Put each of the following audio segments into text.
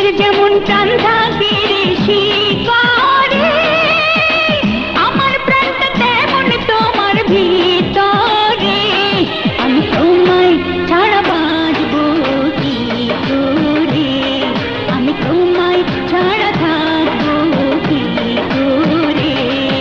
গাছের যেমন প্রাণ থাকে রে শিকড়ে, আমার প্রাণটা তেমন তোমার ভিতরে। আমি তোমায় ছাড়া বাঁচবো কি করে, আমি তোমায় ছাড়া থাকবো কি করে।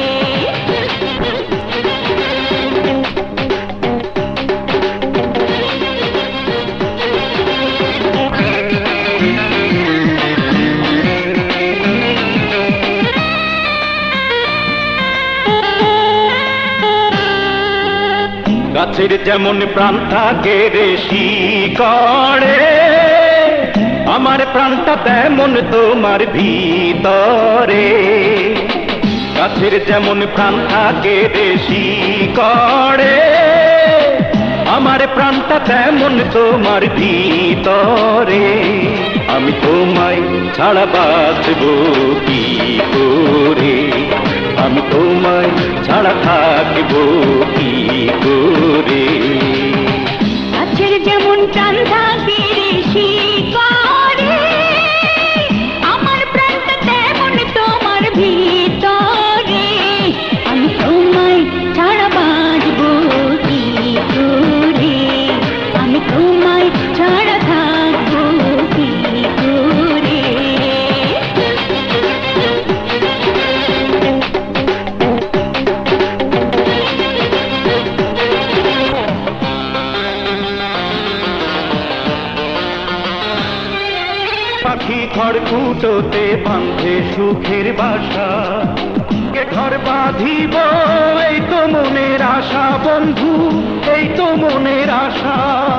গাছের যেমন প্রাণ থাকে রে শিকড়ে, আমার প্রাণটা তেমন তোমার ভিতরে। গাছের যেমন প্রাণ থাকে রে শিকড়ে, আমার প্রাণটা তেমন তোমার ভিতরে। আমি তোমায় ছাড়া বাঁচবো কি করে, আমি তোমায় ছাড়া থাকবো কি করে। গাছের যেমন প্রাণ থাকে রে শিকড়ে, আমার প্রাণটা তেমন তোমার ভিতরে। আমি তোমায় ছাড়া বাঁচবো কি করে, আমি তোমায় ছাড়া থাকবো কি করে। পাখি খড়কুটোতে বাঁধে সুখের বাসা, কে ঘর বাঁধিব এই তো মনের আশা বন্ধু, এই তো মনের আশা।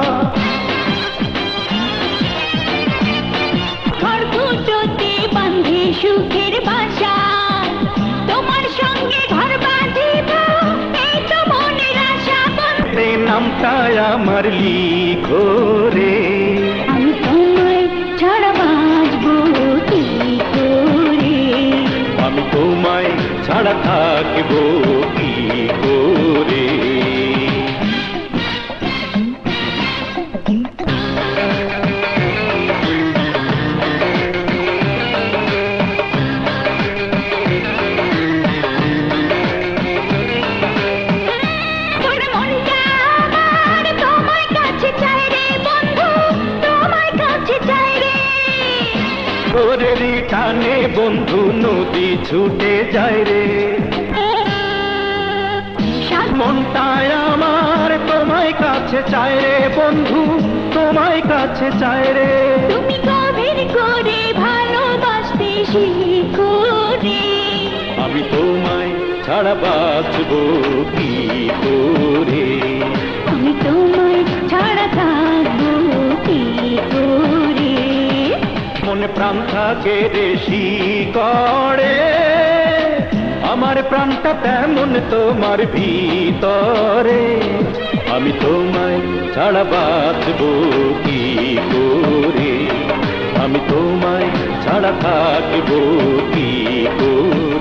খড়কুটোতে বাঁধে সুখের বাসা, তোমার সঙ্গে ঘর বাঁধিব এই তো মনের আশা বন্ধু। এই নামটা আমার লিখো রে, আমি তোমায় ছাড়া বাঁচবো কি করে, আমি তোমায় ছাড়া থাকবো কি করে। তোর মনটা আমার তোমার কাছে চাই রে বন্ধু, তোমার কাছে চাই রে। তোরেরই টানে বন্ধু নদী ছুটে যায় রে, মনটায় আমার তোমায় কাছে চায় রে বন্ধু, তোমায় কাছে চায় রে। তুমি গভীর করে ভালোবাসতে শিখো রে, আমি তোমায় ছাড়া বাঁচবো কি করে, আমি তোমায় ছাড়া থাকবো কি করে। মনে প্রাণ থাকে রে শিকড়ে, আমার প্রাণটা তেমন তোমার ভিতরে। আমি তোমায় ছাড়া বাঁচবো কি করে, আমি তোমায় ছাড়া থাকবো কি করে।